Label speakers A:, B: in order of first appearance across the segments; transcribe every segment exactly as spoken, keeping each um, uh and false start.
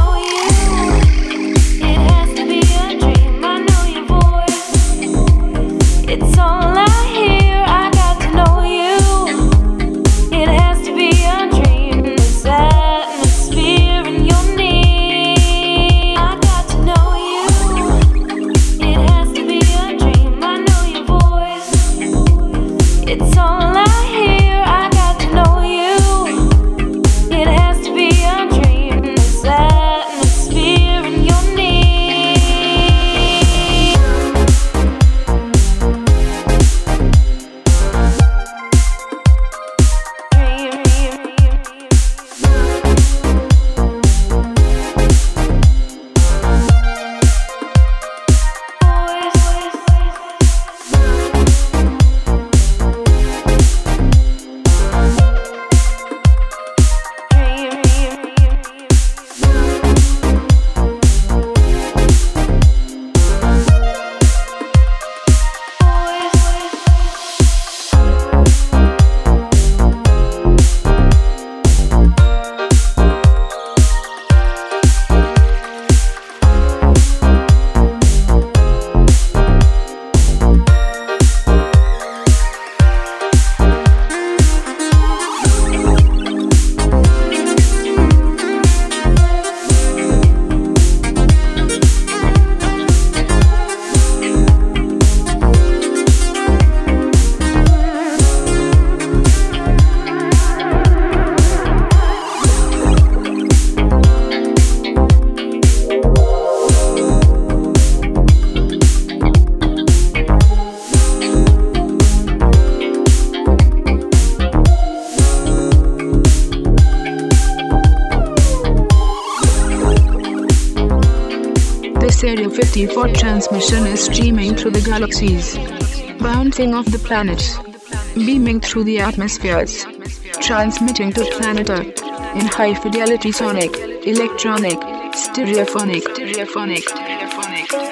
A: Area fifty-four transmission is streaming through the galaxies, bouncing off the planets, beaming through the atmospheres, transmitting to planet Earth in high-fidelity sonic, electronic, stereophonic, stereophonic, stereophonic.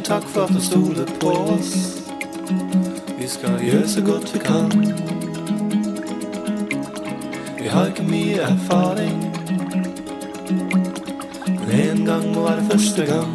B: takk for at du stoler på oss. Vi skal gjøre så godt vi kan. Vi har ikke mye erfaring, men en gang må være første gang.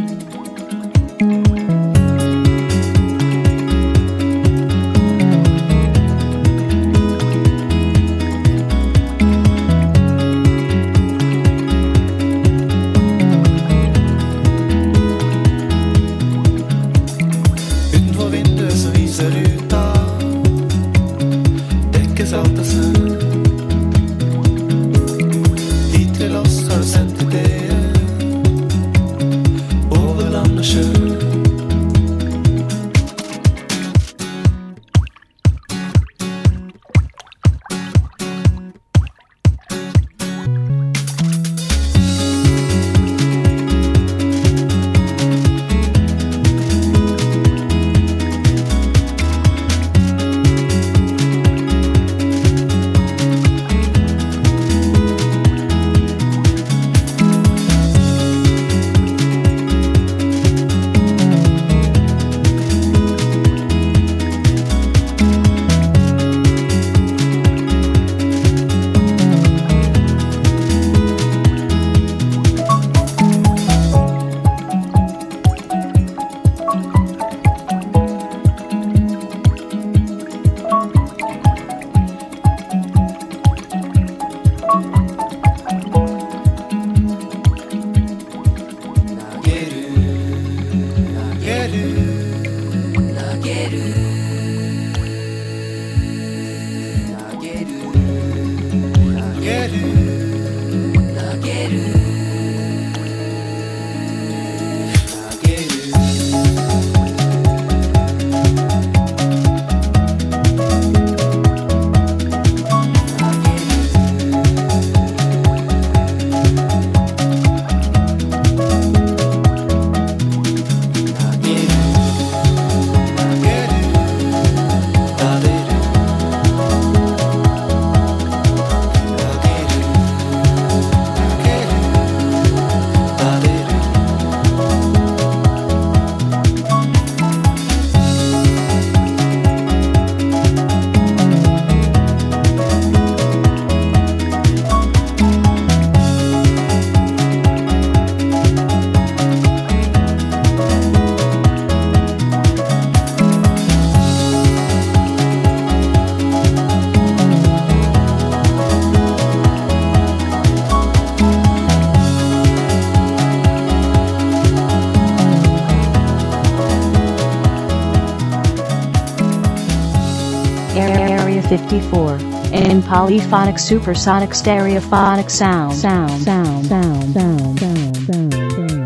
C: fifty-four in polyphonic supersonic stereophonic sound sound sound sound sound sound sound sound.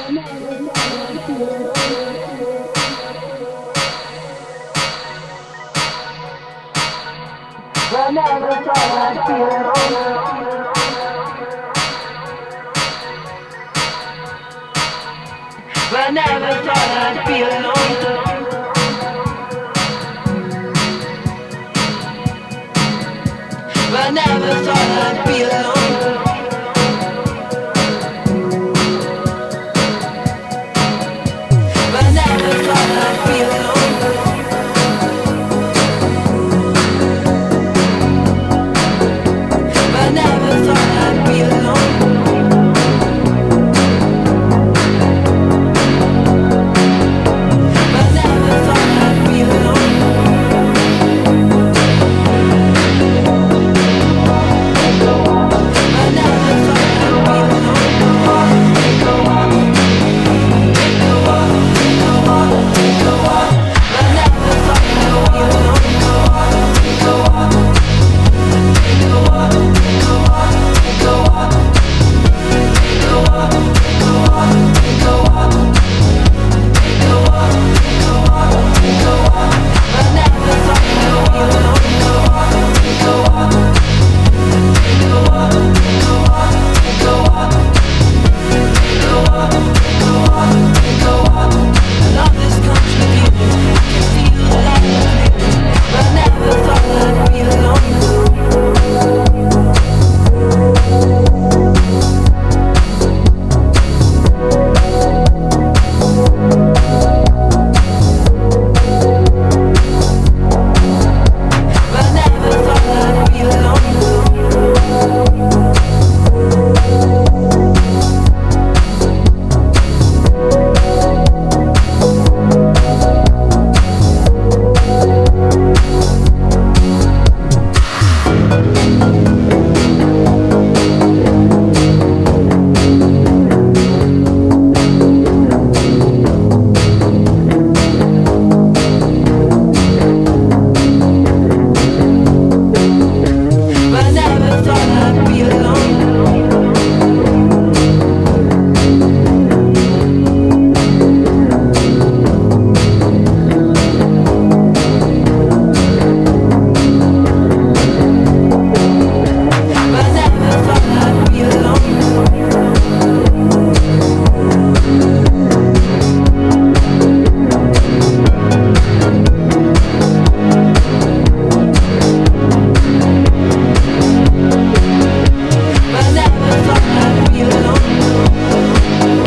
D: I never thought I'd be alone. I never thought I'd be alone. I never thought I'd be alone. I never thought I'd be alone. I never thought I'd be alone. I never thought I'd be alone. I never thought I'd be alone. Take a walk, take a walk, take a walk, take a walk. I never thought I'd be alone. Take a walk, take a walk, take a walk, take a walk, take a walk, take a walk, take a walk, take a walk, take a walk, take a walk. I never thought I'd be alone. Take a walk, take a walk, take a walk, take a walk, take a walk, take a walk, take a walk. I love this country feeling. I can feel the light living. I never thought I'd be alone. I never thought I'd be alone. I never thought I'd be alone. I never thought I'd be alone. I never thought I'd be alone.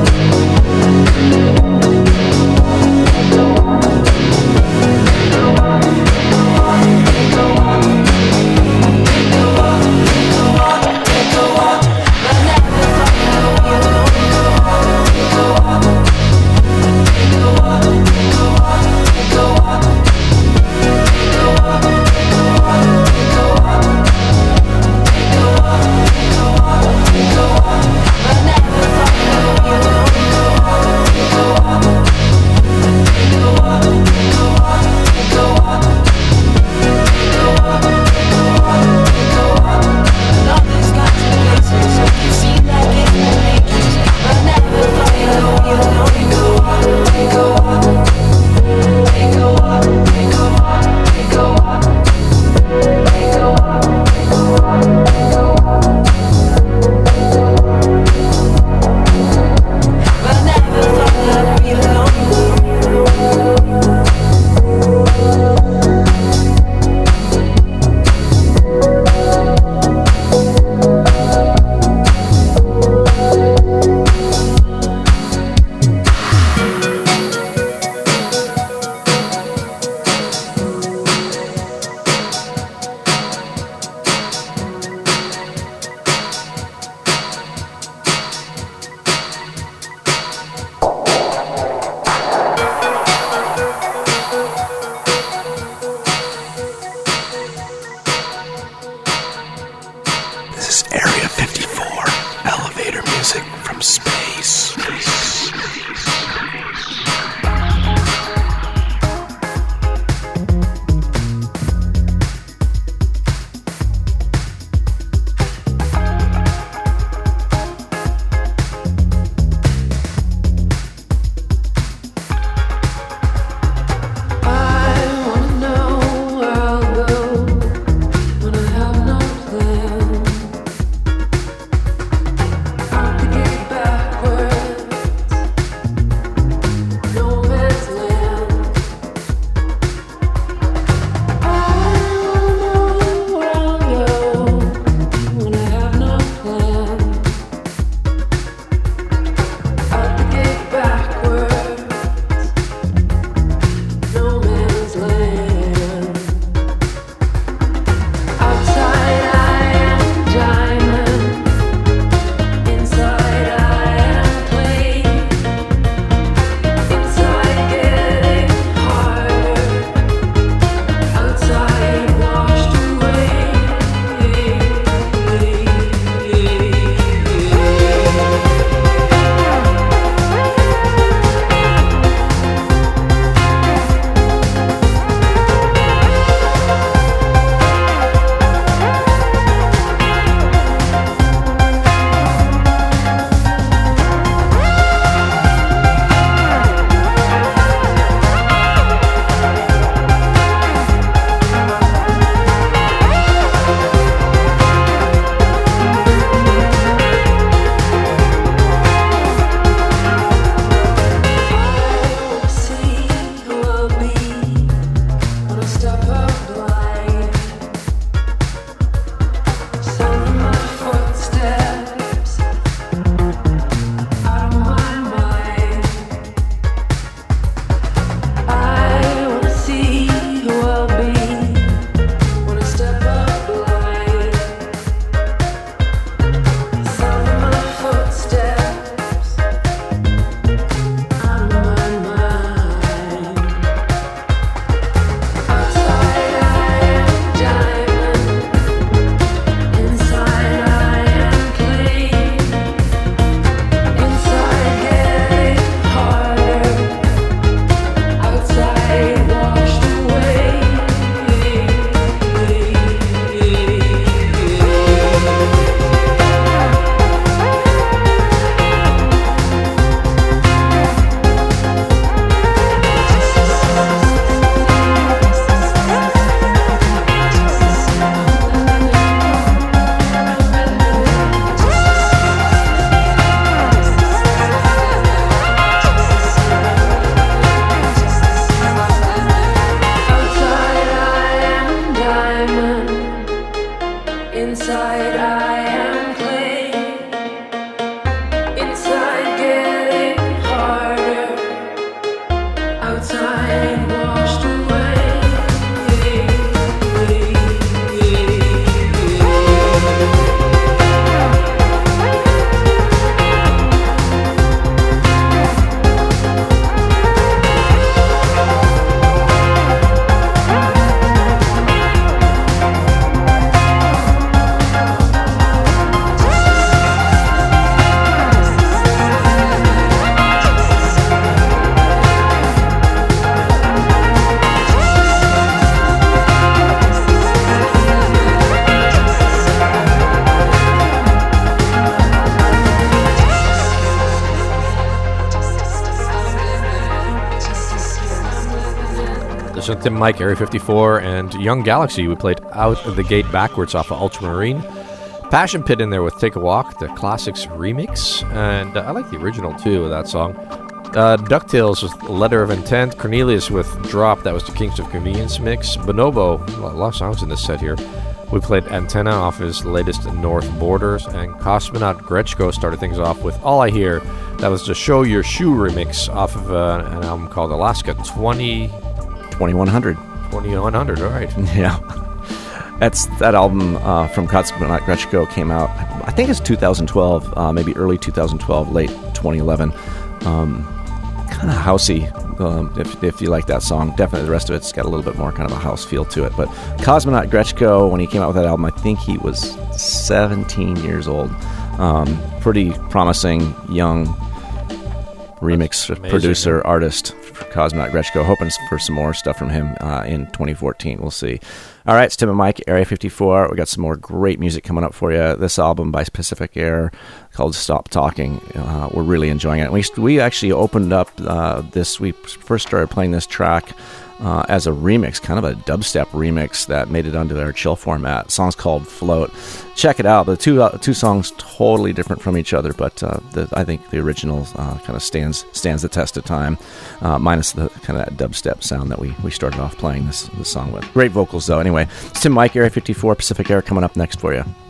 E: This is Area fifty-four, elevator music from space.
F: Tim and Mike, Area fifty-four, and Young Galaxy. We played Out of the Gate Backwards off of Ultramarine. Passion Pit in there with Take a Walk, the Classics remix. And uh, I like the original, too, of that song. Uh, DuckTales with Letter of Intent. Cornelius with Drop, that was the Kings of Convenience mix. Bonobo, a lot of songs in this set here. We played Antenna off his latest North Borders. And Cosmonaut Grechko started things off with All I Hear. That was the Show Your Shoe remix off of uh, an album called Alaska twenty...
G: twenty-one hundred.
F: twenty-one hundred, all right.
G: Yeah. That's that album uh, from Cosmonaut Grechko came out, I think it's two thousand twelve, uh, maybe early two thousand twelve, late twenty eleven. Um, kind of housey, um, if, if you like that song. Definitely the rest of it's got a little bit more kind of a house feel to it. But Cosmonaut Grechko, when he came out with that album, I think he was seventeen years old. Um, pretty promising young remix producer, artist for Cosmonaut Grechko. Hoping for some more stuff from him uh, in twenty fourteen. We'll see. All right, it's Tim and Mike, Area fifty-four. We got some more great music coming up for you. This album by Pacific Air called Stop Talking. Uh, we're really enjoying it. We we actually opened up uh, this. We first started playing this track uh, as a remix, kind of a dubstep remix that made it onto their chill format. The song's called Float. Check it out. The two uh, two songs totally different from each other, but uh, the, I think the original uh, kind of stands stands the test of time, uh, minus the kind of that dubstep sound that we, we started off playing this, this song with. Great vocals, though. Anyway, it's Tim Mike, Area fifty-four, Pacific Air, coming up next for you.